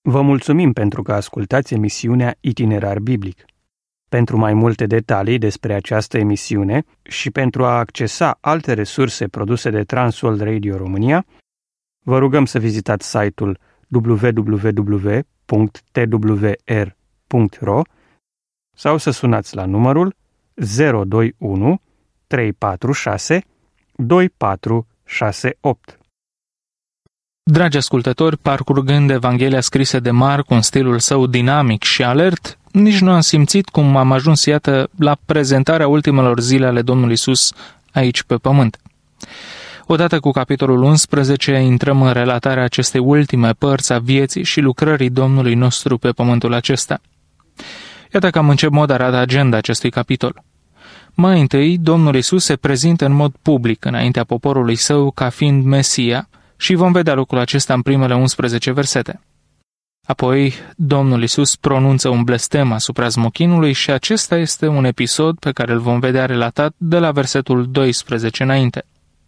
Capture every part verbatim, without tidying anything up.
Vă mulțumim pentru că ascultați emisiunea Itinerar Biblic. Pentru mai multe detalii despre această emisiune și pentru a accesa alte resurse produse de Transworld Radio România, vă rugăm să vizitați site-ul w w w punct t w r punct r o sau să sunați la numărul zero doi unu trei patru șase doi patru șase opt. Dragi ascultători, parcurgând Evanghelia scrisă de Marcu în stilul său dinamic și alert, nici nu am simțit cum am ajuns, iată, la prezentarea ultimelor zile ale Domnului Iisus aici pe pământ. Odată cu capitolul unsprezece, intrăm în relatarea acestei ultime părți a vieții și lucrării Domnului nostru pe pământul acesta. Iată că am început moderat agenda acestui capitol. Mai întâi, Domnul Iisus se prezintă în mod public înaintea poporului său ca fiind Mesia și vom vedea lucrul acesta în primele unsprezece versete. Apoi, Domnul Iisus pronunță un blestem asupra smochinului și acesta este un episod pe care îl vom vedea relatat de la versetul doisprezece înainte.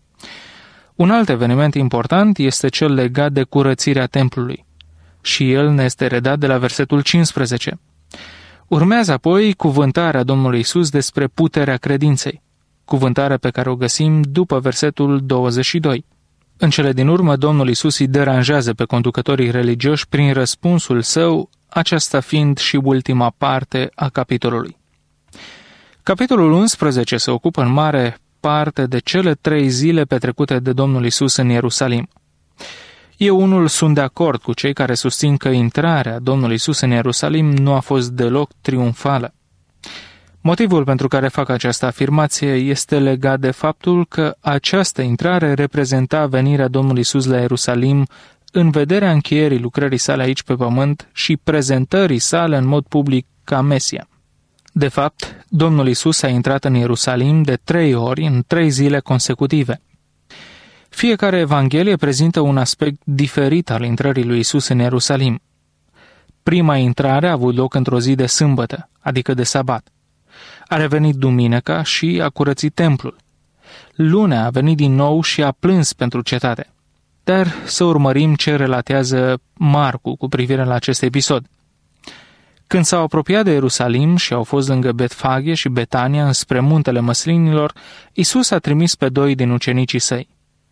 Un alt eveniment important este cel legat de curățirea templului și el ne este redat de la versetul cincisprezece. Urmează apoi cuvântarea Domnului Iisus despre puterea credinței, cuvântarea pe care o găsim după versetul douăzeci și doi. În cele din urmă, Domnul Iisus îi deranjează pe conducătorii religioși prin răspunsul său, aceasta fiind și ultima parte a capitolului. Capitolul unsprezece se ocupă în mare parte de cele trei zile petrecute de Domnul Iisus în Ierusalim. Eu unul sunt de acord cu cei care susțin că intrarea Domnului Iisus în Ierusalim nu a fost deloc triumfală. Motivul pentru care fac această afirmație este legat de faptul că această intrare reprezenta venirea Domnului Iisus la Ierusalim în vederea încheierii lucrării sale aici pe pământ și prezentării sale în mod public ca Mesia. De fapt, Domnul Iisus a intrat în Ierusalim de trei ori în trei zile consecutive. Fiecare evanghelie prezintă un aspect diferit al intrării lui Iisus în Ierusalim. Prima intrare a avut loc într-o zi de sâmbătă, adică de sabat. A revenit duminica și a curățit templul. Lunea a venit din nou și a plâns pentru cetate. Dar să urmărim ce relatează Marcu cu privire la acest episod. Când s-au apropiat de Ierusalim și au fost lângă Betfage și Betania înspre muntele Măslinilor, Iisus a trimis pe doi din ucenicii săi.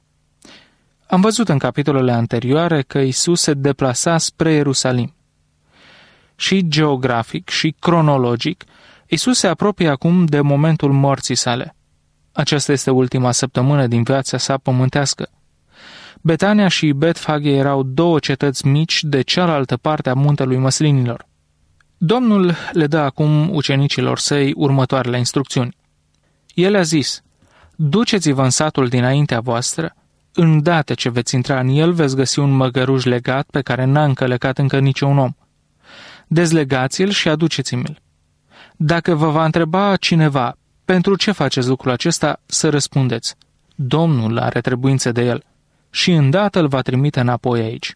Am văzut în capitolele anterioare că Iisus se deplasa spre Ierusalim. Și geografic și cronologic, Iisus se apropie acum de momentul morții sale. Aceasta este ultima săptămână din viața sa pământească. Betania și Betfage erau două cetăți mici de cealaltă parte a muntelui Măslinilor. Domnul le dă acum ucenicilor săi următoarele instrucțiuni. El a zis: duceți-vă în satul dinaintea voastră, îndată ce veți intra în el veți găsi un măgăruș legat pe care n-a încălecat încă niciun om. Dezlegați-l și aduceți-mi-l. Dacă vă va întreba cineva pentru ce faceți lucrul acesta, să răspundeți: Domnul are trebuință de el și îndată îl va trimite înapoi aici.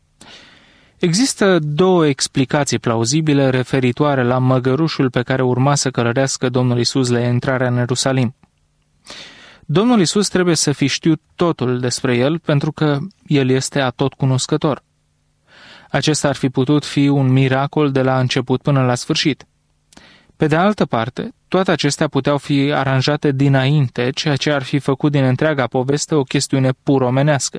Există două explicații plauzibile referitoare la măgărușul pe care urma să călărească Domnul Iisus la intrarea în Ierusalim. Domnul Iisus trebuie să fi știut totul despre el pentru că el este atotcunoscător. Acesta ar fi putut fi un miracol de la început până la sfârșit. Pe de altă parte, toate acestea puteau fi aranjate dinainte, ceea ce ar fi făcut din întreaga poveste o chestiune pur omenească.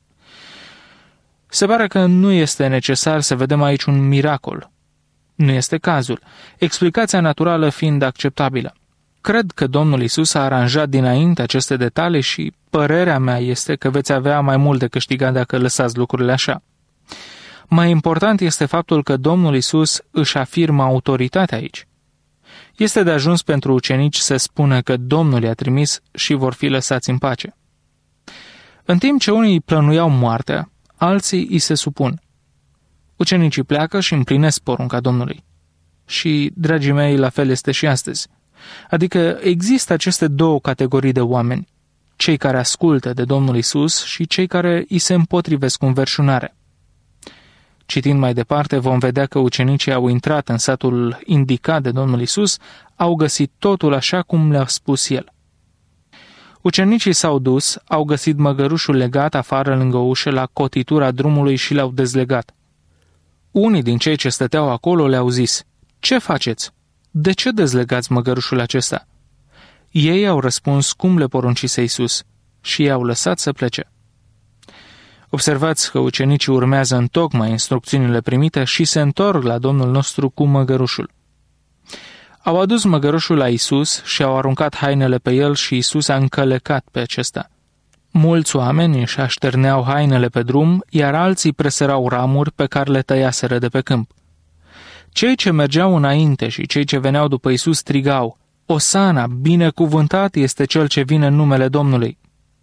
Se pare că nu este necesar să vedem aici un miracol. Nu este cazul, explicația naturală fiind acceptabilă. Cred că Domnul Iisus a aranjat dinainte aceste detalii și părerea mea este că veți avea mai mult de câștigat dacă lăsați lucrurile așa. Mai important este faptul că Domnul Iisus își afirmă autoritatea aici. Este de ajuns pentru ucenici să spună că Domnul i-a trimis și vor fi lăsați în pace. În timp ce unii plănuiau moartea, alții îi se supun. Ucenicii pleacă și împlinesc porunca Domnului. Și, dragii mei, la fel este și astăzi. Adică există aceste două categorii de oameni, cei care ascultă de Domnul Iisus și cei care îi se împotrivesc cu înverșunare. Citind mai departe, vom vedea că ucenicii au intrat în satul indicat de Domnul Iisus, au găsit totul așa cum le-a spus el. Ucenicii s-au dus, au găsit măgărușul legat afară lângă ușă la cotitura drumului și l-au dezlegat. Unii din cei ce stăteau acolo le-au zis: „Ce faceți? De ce dezlegați măgărușul acesta?” Ei au răspuns cum le poruncise Iisus și i-au lăsat să plece. Observați că ucenicii urmează întocmai instrucțiunile primite și se întorc la Domnul nostru cu măgărușul. Au adus măgărușul la Iisus și au aruncat hainele pe el și Iisus a încălecat pe acesta. Mulți oameni își așterneau hainele pe drum, iar alții presărau ramuri pe care le tăiaseră de pe câmp. Cei ce mergeau înainte și cei ce veneau după Iisus strigau: „Osana, binecuvântat este cel ce vine în numele Domnului!”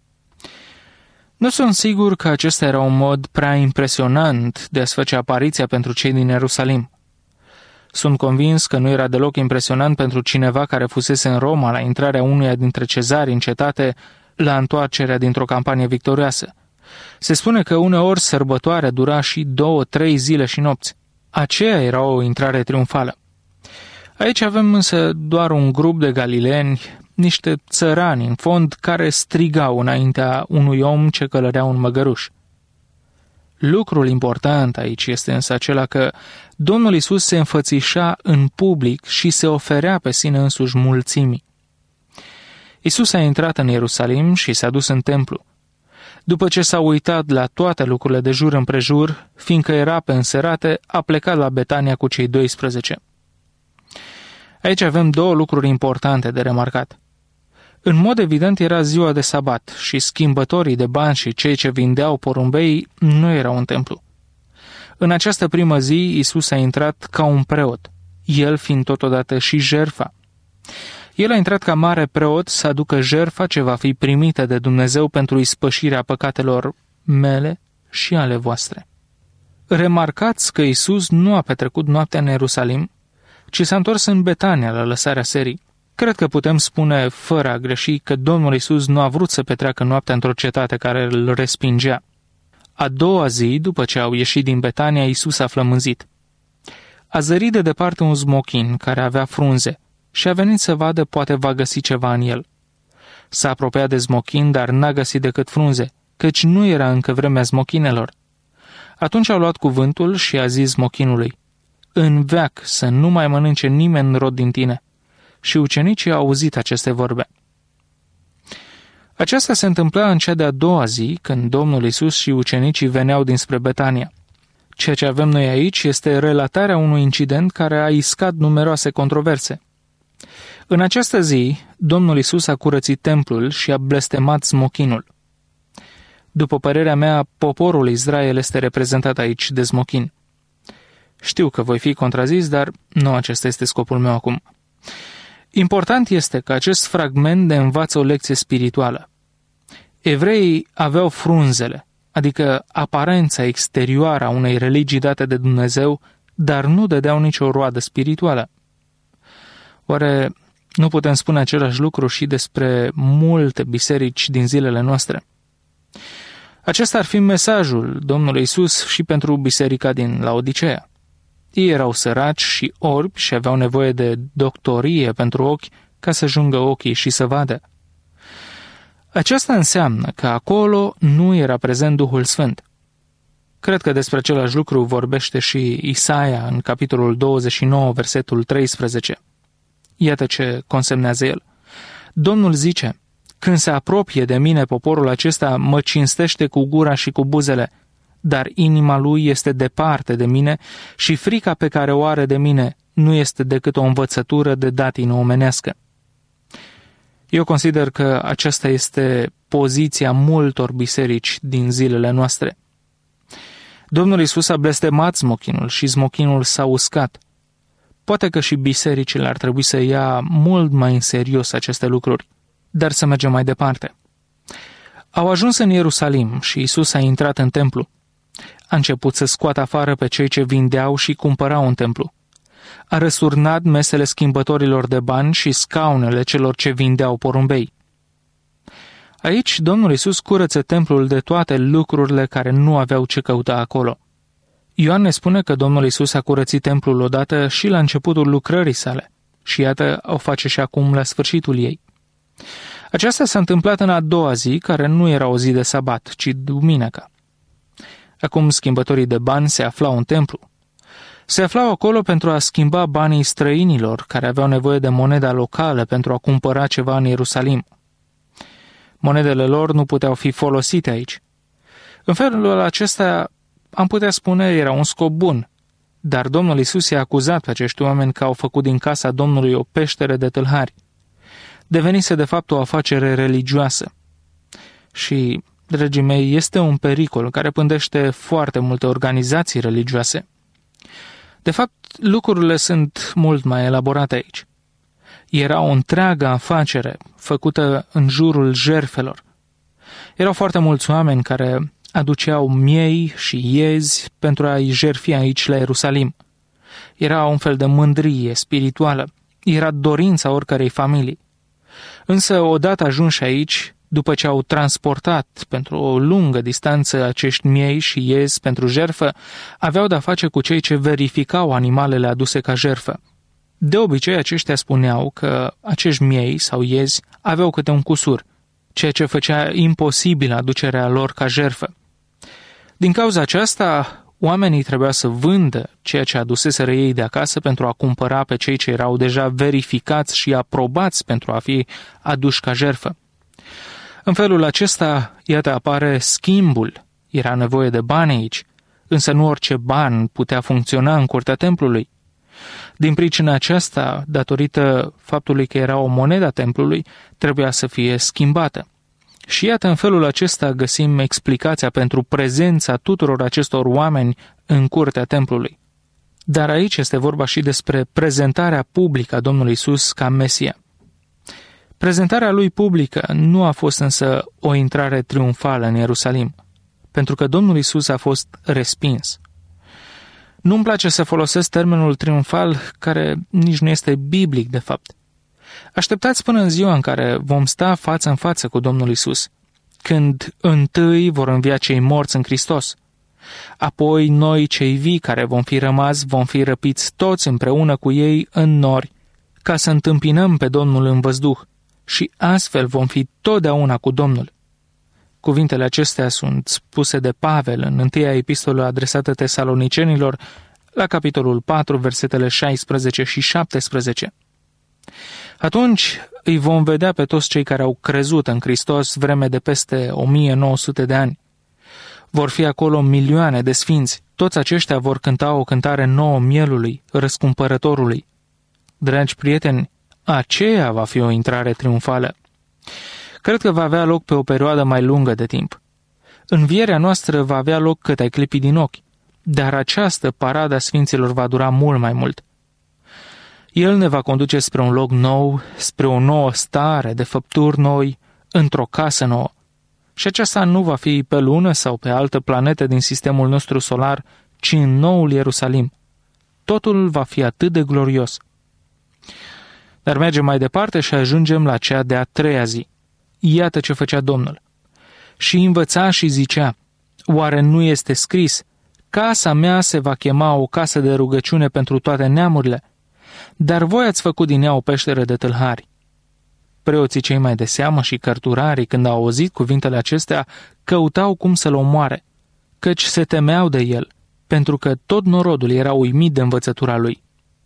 Nu sunt sigur că acesta era un mod prea impresionant de a-ți face apariția pentru cei din Ierusalim. Sunt convins că nu era deloc impresionant pentru cineva care fusese în Roma la intrarea unuia dintre cezari în cetate, la întoarcerea dintr-o campanie victorioasă. Se spune că uneori sărbătoarea dura și două, trei zile și nopți. Aceea era o intrare triumfală. Aici avem însă doar un grup de galileeni, niște țărani în fond, care strigau înaintea unui om ce călărea un măgăruș. Lucrul important aici este însă acela că Domnul Iisus se înfățișa în public și se oferea pe sine însuși mulțimii. Iisus a intrat în Ierusalim și s-a dus în templu. După ce s-a uitat la toate lucrurile de jur împrejur, fiindcă era pe înserate, a plecat la Betania cu cei doisprezece. Aici avem două lucruri importante de remarcat. În mod evident era ziua de sabat și schimbătorii de bani și cei ce vindeau porumbei nu erau în templu. În această primă zi, Iisus a intrat ca un preot, el fiind totodată și jertfa. El a intrat ca mare preot să aducă jertfa ce va fi primită de Dumnezeu pentru ispășirea păcatelor mele și ale voastre. Remarcați că Iisus nu a petrecut noaptea în Ierusalim, ci s-a întors în Betania la lăsarea serii. Cred că putem spune, fără a greși, că Domnul Iisus nu a vrut să petreacă noaptea într-o cetate care îl respingea. A doua zi, după ce au ieșit din Betania, Iisus a flămânzit. A zărit de departe un smochin care avea frunze și a venit să vadă poate va găsi ceva în el. S-a apropiat de smochin, dar n-a găsit decât frunze, căci nu era încă vremea smochinelor. Atunci a luat cuvântul și a zis smochinului: „În veac să nu mai mănânce nimeni rod din tine.” Și ucenicii au auzit aceste vorbe. Aceasta se întâmpla în cea de-a doua zi, când Domnul Iisus și ucenicii veneau dinspre Betania. Ceea ce avem noi aici este relatarea unui incident care a iscat numeroase controverse. În această zi, Domnul Iisus a curățit templul și a blestemat smochinul. După părerea mea, poporul Israel este reprezentat aici de smochin. Știu că voi fi contrazis, dar nu acesta este scopul meu acum. Important este că acest fragment ne învață o lecție spirituală. Evreii aveau frunzele, adică aparența exterioară a unei religii date de Dumnezeu, dar nu dădeau nicio roadă spirituală. Oare nu putem spune același lucru și despre multe biserici din zilele noastre? Acesta ar fi mesajul Domnului Iisus și pentru biserica din Laodiceea. Ei erau săraci și orbi și aveau nevoie de doctorie pentru ochi ca să ajungă ochii și să vadă. Aceasta înseamnă că acolo nu era prezent Duhul Sfânt. Cred că despre același lucru vorbește și Isaia în capitolul douăzeci și nouă, versetul treisprezece. Iată ce consemnează el. Domnul zice: „Când se apropie de mine poporul acesta, mă cinstește cu gura și cu buzele, dar inima lui este departe de mine și frica pe care o are de mine nu este decât o învățătură de datină omenească.” Eu consider că aceasta este poziția multor biserici din zilele noastre. Domnul Iisus a blestemat smochinul și smochinul s-a uscat. Poate că și bisericile ar trebui să ia mult mai în serios aceste lucruri, dar să mergem mai departe. Au ajuns în Ierusalim și Iisus a intrat în templu. A început să scoată afară pe cei ce vindeau și cumpărau în templu. A răsturnat mesele schimbătorilor de bani și scaunele celor ce vindeau porumbei. Aici Domnul Iisus curăță templul de toate lucrurile care nu aveau ce căuta acolo. Ioan ne spune că Domnul Iisus a curățit templul odată și la începutul lucrării sale și iată o face și acum la sfârșitul ei. Aceasta s-a întâmplat în a doua zi, care nu era o zi de sabat, ci duminica. Acum schimbătorii de bani se aflau în templu. Se aflau acolo pentru a schimba banii străinilor care aveau nevoie de moneda locală pentru a cumpăra ceva în Ierusalim. Monedele lor nu puteau fi folosite aici. În felul acesta, am putea spune, era un scop bun, dar Domnul Iisus i-a acuzat pe acești oameni că au făcut din casa Domnului o peșteră de tâlhari. Devenise de fapt o afacere religioasă. Și, dragii mei, este un pericol care pândește foarte multe organizații religioase. De fapt, lucrurile sunt mult mai elaborate aici. Era o întreagă afacere făcută în jurul jertfelor. Erau foarte mulți oameni care aduceau miei și iezi pentru a-i jertfi aici la Ierusalim. Era un fel de mândrie spirituală. Era dorința oricărei familii. Însă, odată ajunși aici, după ce au transportat pentru o lungă distanță acești miei și iezi pentru jertfă, aveau de-a face cu cei ce verificau animalele aduse ca jertfă. De obicei, aceștia spuneau că acești miei sau iezi aveau câte un cusur, ceea ce făcea imposibil aducerea lor ca jertfă. Din cauza aceasta, oamenii trebuia să vândă ceea ce aduseseră ei de acasă pentru a cumpăra pe cei ce erau deja verificați și aprobați pentru a fi aduși ca jertfă. În felul acesta, iată, apare schimbul. Era nevoie de bani aici, însă nu orice ban putea funcționa în curtea templului. Din pricina aceasta, datorită faptului că era o monedă a templului, trebuia să fie schimbată. Și iată, în felul acesta găsim explicația pentru prezența tuturor acestor oameni în curtea templului. Dar aici este vorba și despre prezentarea publică a Domnului Iisus ca Mesia. Prezentarea lui publică nu a fost însă o intrare triumfală în Ierusalim, pentru că Domnul Iisus a fost respins. Nu-mi place să folosesc termenul triumfal, care nici nu este biblic de fapt. Așteptați până în ziua în care vom sta față în față cu Domnul Iisus, când întâi vor învia cei morți în Hristos. Apoi noi, cei vii care vom fi rămas, vom fi răpiți toți împreună cu ei în nori, ca să întâmpinăm pe Domnul în văzduh și astfel vom fi totdeauna cu Domnul. Cuvintele acestea sunt spuse de Pavel în întâia epistolă adresată tesalonicenilor, la capitolul patru, versetele șaisprezece și șaptesprezece. Atunci îi vom vedea pe toți cei care au crezut în Hristos vreme de peste o mie nouă sute de ani. Vor fi acolo milioane de sfinți. Toți aceștia vor cânta o cântare nouă mielului, răscumpărătorului. Dragi prieteni, aceea va fi o intrare triumfală. Cred că va avea loc pe o perioadă mai lungă de timp. Învierea noastră va avea loc cât ai clipi din ochi, dar această paradă a sfinților va dura mult mai mult. El ne va conduce spre un loc nou, spre o nouă stare de făpturi noi, într-o casă nouă. Și aceasta nu va fi pe lună sau pe altă planetă din sistemul nostru solar, ci în noul Ierusalim. Totul va fi atât de glorios. Dar mergem mai departe și ajungem la cea de-a treia zi. Iată ce făcea Domnul. Și învăța și zicea, oare nu este scris, casa mea se va chema o casă de rugăciune pentru toate neamurile, dar voi ați făcut din ea o peșteră de tâlhari. Preoții cei mai de seamă și cărturarii, când au auzit cuvintele acestea, căutau cum să-l omoare, căci se temeau de el, pentru că tot norodul era uimit de învățătura lui.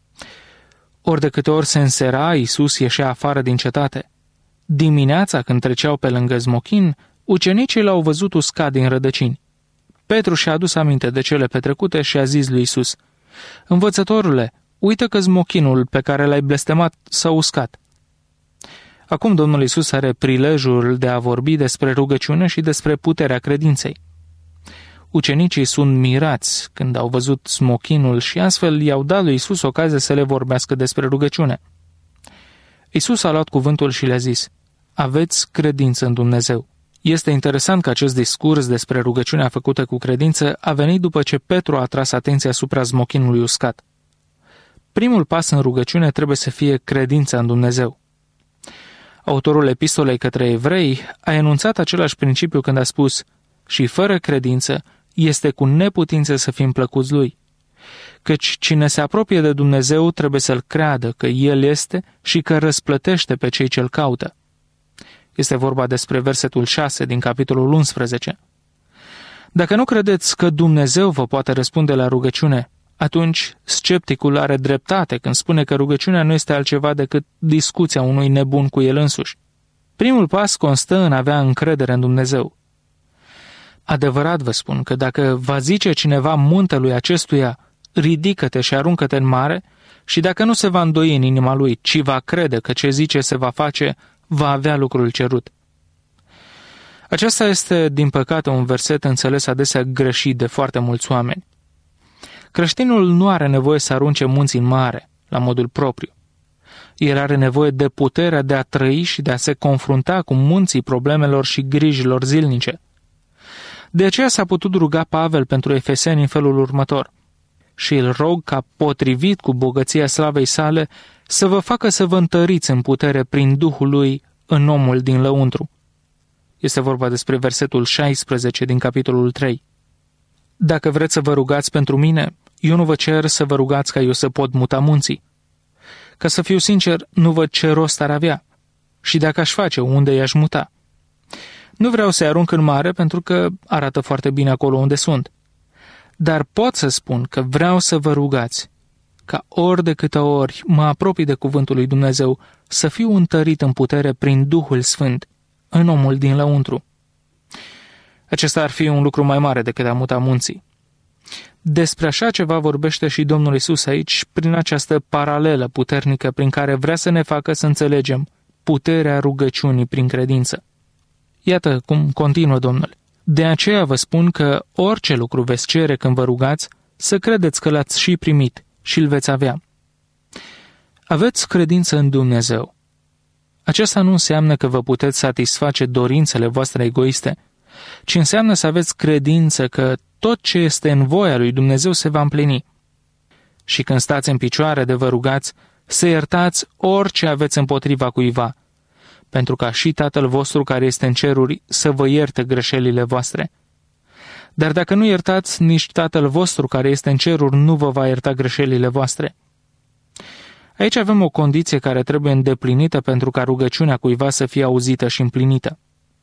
Ori de câte ori se însera, Iisus ieșea afară din cetate. Dimineața, când treceau pe lângă Zmochin, ucenicii l-au văzut uscat din rădăcini. Petru și-a adus aminte de cele petrecute și a zis lui Iisus, învățătorule, uită că zmochinul pe care l-ai blestemat s-a uscat. Acum Domnul Iisus are prilejul de a vorbi despre rugăciune și despre puterea credinței. Ucenicii sunt mirați când au văzut smochinul și astfel i-au dat lui Iisus ocazia să le vorbească despre rugăciune. Iisus a luat cuvântul și le-a zis, aveți credință în Dumnezeu. Este interesant că acest discurs despre rugăciunea făcută cu credință a venit după ce Petru a atras atenția asupra smochinului uscat. Primul pas în rugăciune trebuie să fie credința în Dumnezeu. Autorul epistolei către evrei a enunțat același principiu când a spus, și fără credință este cu neputință să fim plăcuți lui. Căci cine se apropie de Dumnezeu trebuie să-L creadă că El este și că răsplătește pe cei ce-L caută. Este vorba despre versetul șase din capitolul unsprezece. Dacă nu credeți că Dumnezeu vă poate răspunde la rugăciune, atunci scepticul are dreptate când spune că rugăciunea nu este altceva decât discuția unui nebun cu el însuși. Primul pas constă în a avea încredere în Dumnezeu. Adevărat vă spun că dacă va zice cineva muntelui acestuia, ridică-te și aruncă-te în mare, și dacă nu se va îndoi în inima lui, ci va crede că ce zice se va face, va avea lucrul cerut. Acesta este, din păcate, un verset înțeles adesea greșit de foarte mulți oameni. Creștinul nu are nevoie să arunce munții în mare, la modul propriu. El are nevoie de puterea de a trăi și de a se confrunta cu munții problemelor și grijilor zilnice. De aceea s-a putut ruga Pavel pentru efeseni în felul următor: și îl rog ca, potrivit cu bogăția slavei sale, să vă facă să vă întăriți în putere prin Duhul lui în omul din lăuntru. Este vorba despre versetul șaisprezece din capitolul trei. Dacă vreți să vă rugați pentru mine, eu nu vă cer să vă rugați ca eu să pot muta munții. Ca să fiu sincer, nu văd ce rost ar avea. Și dacă aș face, unde i-aș muta? Nu vreau să-i arunc în mare pentru că arată foarte bine acolo unde sunt. Dar pot să spun că vreau să vă rugați ca ori de câte ori mă apropii de cuvântul lui Dumnezeu să fiu întărit în putere prin Duhul Sfânt în omul din lăuntru. Acesta ar fi un lucru mai mare decât a muta munții. Despre așa ceva vorbește și Domnul Iisus aici, prin această paralelă puternică prin care vrea să ne facă să înțelegem puterea rugăciunii prin credință. Iată cum continuă Domnul. De aceea vă spun că orice lucru veți cere când vă rugați, să credeți că l-ați și primit și îl veți avea. Aveți credință în Dumnezeu. Aceasta nu înseamnă că vă puteți satisface dorințele voastre egoiste, ci înseamnă să aveți credință că tot ce este în voia lui Dumnezeu se va împlini. Și când stați în picioare de vă rugați, să iertați orice aveți împotriva cuiva, pentru ca și Tatăl vostru care este în ceruri să vă ierte greșelile voastre. Dar dacă nu iertați, nici Tatăl vostru care este în ceruri nu vă va ierta greșelile voastre. Aici avem o condiție care trebuie îndeplinită pentru ca rugăciunea cuiva să fie auzită și împlinită.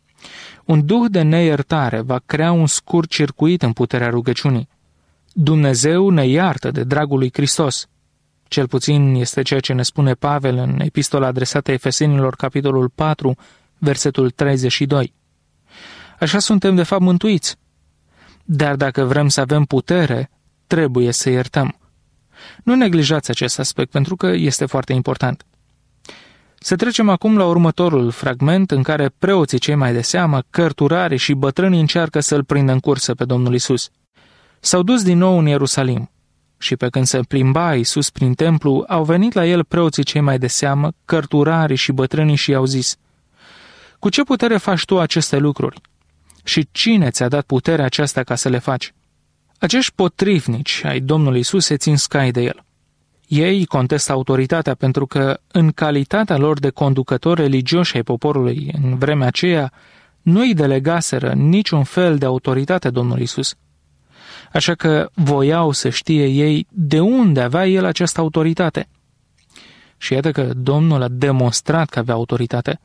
Un duh de neiertare va crea un scurt circuit în puterea rugăciunii. Dumnezeu ne iartă de dragul lui Hristos. Cel puțin este ceea ce ne spune Pavel în epistola adresată Efesenilor, capitolul patru, versetul treizeci și doi. Așa suntem de fapt mântuiți. Dar dacă vrem să avem putere, trebuie să iertăm. Nu neglijați acest aspect, pentru că este foarte important. Să trecem acum la următorul fragment în care preoții cei mai de seamă, cărturarii și bătrânii încearcă să-l prindă în cursă pe Domnul Iisus. S-au dus din nou în Ierusalim și pe când se plimba Iisus prin templu, au venit la el preoții cei mai de seamă, cărturarii și bătrânii și i-au zis: cu ce putere faci tu aceste lucruri? Și cine ți-a dat puterea aceasta ca să le faci? Acești potrivnici ai Domnului Iisus se țin scai de el. Ei contestă autoritatea pentru că, în calitatea lor de conducători religioși ai poporului în vremea aceea, nu îi delegaseră niciun fel de autoritate Domnului Iisus. Așa că voiau să știe ei de unde avea el această autoritate. Și iată că Domnul a demonstrat că avea autoritate.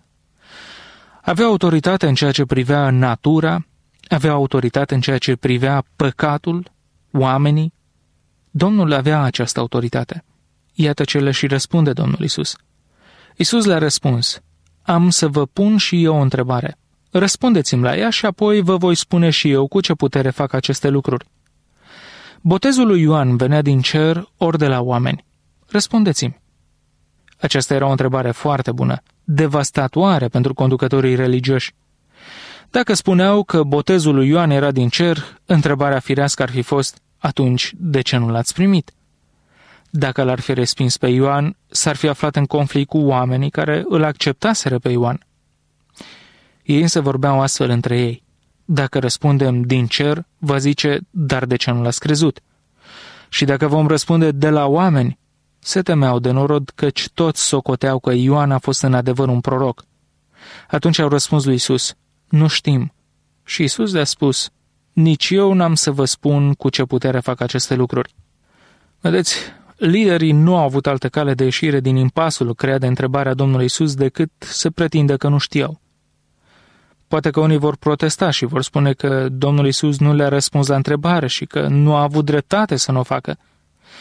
Avea autoritate în ceea ce privea natura, avea autoritate în ceea ce privea păcatul, oamenii. Domnul avea această autoritate. Iată ce le și răspunde Domnul Iisus. Iisus le-a răspuns: am să vă pun și eu o întrebare. Răspundeți-mi la ea și apoi vă voi spune și eu cu ce putere fac aceste lucruri. Botezul lui Ioan venea din cer ori de la oameni? Răspundeți-mi. Aceasta era o întrebare foarte bună, devastatoare pentru conducătorii religioși. Dacă spuneau că botezul lui Ioan era din cer, întrebarea firească ar fi fost: atunci de ce nu l-ați primit? Dacă l-ar fi respins pe Ioan, s-ar fi aflat în conflict cu oamenii care îl acceptaseră pe Ioan. Ei însă vorbeau astfel între ei: dacă răspundem din cer, va zice, dar de ce nu l-ați crezut? Și dacă vom răspunde de la oameni, se temeau de norod, căci toți socoteau că Ioan a fost în adevăr un proroc. Atunci au răspuns lui Iisus: nu știm. Și Iisus le-a spus: nici eu n-am să vă spun cu ce putere fac aceste lucruri. Vedeți, liderii nu au avut altă cale de ieșire din impasul creat de întrebarea Domnului Iisus decât să pretindă că nu știau. Poate că unii vor protesta și vor spune că Domnul Iisus nu le-a răspuns la întrebare și că nu a avut dreptate să nu o facă.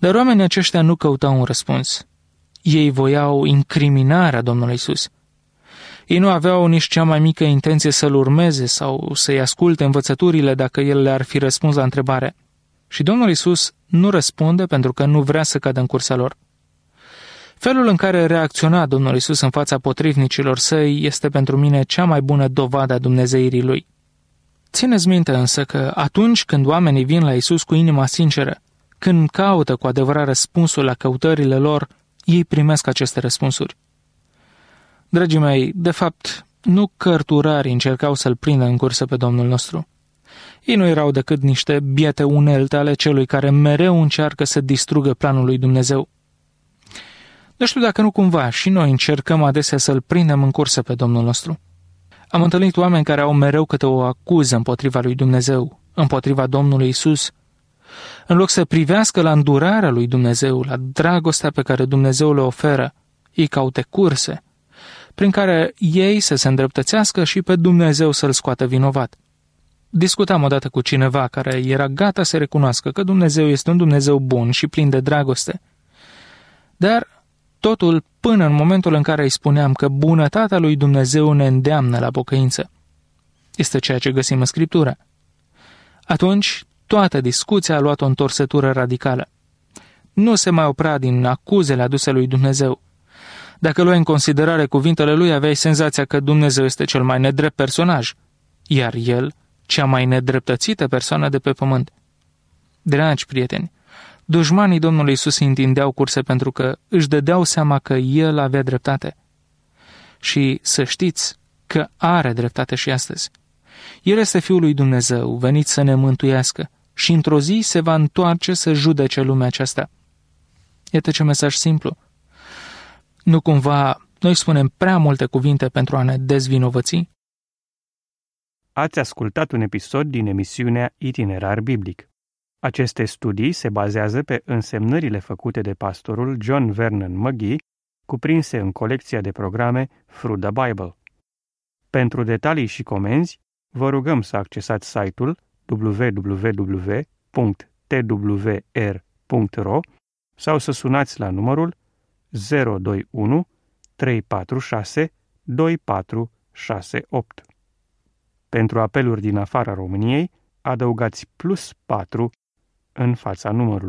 Dar oamenii aceștia nu căutau un răspuns. Ei voiau incriminarea Domnului Iisus. Ei nu aveau nici cea mai mică intenție să-L urmeze sau să-i asculte învățăturile dacă El le-ar fi răspuns la întrebare. Și Domnul Iisus nu răspunde pentru că nu vrea să cadă în cursa lor. Felul în care reacționa Domnul Iisus în fața potrivnicilor săi este pentru mine cea mai bună dovadă a dumnezeirii Lui. Țineți minte însă că atunci când oamenii vin la Iisus cu inima sinceră, când caută cu adevărat răspunsul la căutările lor, ei primesc aceste răspunsuri. Dragii mei, de fapt, nu cărturarii încercau să-L prindă în cursă pe Domnul nostru. Ei nu erau decât niște biete unelte ale celui care mereu încearcă să distrugă planul lui Dumnezeu. Nu știu dacă nu cumva și noi încercăm adesea să-L prindem în cursă pe Domnul nostru. Am întâlnit oameni care au mereu câte o acuză împotriva lui Dumnezeu, împotriva Domnului Iisus. În loc să privească la îndurarea lui Dumnezeu, la dragostea pe care Dumnezeu le oferă, ei caute curse, prin care ei să se îndreptățească și pe Dumnezeu să-L scoată vinovat. Discutam odată cu cineva care era gata să recunoască că Dumnezeu este un Dumnezeu bun și plin de dragoste. Dar totul până în momentul în care îi spuneam că bunătatea lui Dumnezeu ne îndeamnă la pocăință. Este ceea ce găsim în Scriptură. Atunci, toată discuția a luat o întorsătură radicală. Nu se mai oprea din acuzele aduse lui Dumnezeu. Dacă luai în considerare cuvintele lui, aveai senzația că Dumnezeu este cel mai nedrept personaj, iar el, cea mai nedreptățită persoană de pe pământ. Dragi prieteni, dușmanii Domnului Iisus îi întindeau curse pentru că își dădeau seama că El avea dreptate. Și să știți că are dreptate și astăzi. El este Fiul lui Dumnezeu, venit să ne mântuiască și într-o zi se va întoarce să judece lumea aceasta. Iată ce mesaj simplu. Nu cumva noi spunem prea multe cuvinte pentru a ne dezvinovăți? Ați ascultat un episod din emisiunea Itinerar Biblic. Aceste studii se bazează pe însemnările făcute de pastorul John Vernon McGee, cuprinse în colecția de programe Through the Bible. Pentru detalii și comenzi, vă rugăm să accesați site-ul w w w punct t w r punct r o sau să sunați la numărul zero doi unu trei patru șase doi patru șase opt. Pentru apeluri din afara României, adăugați plus patru în fața numărului.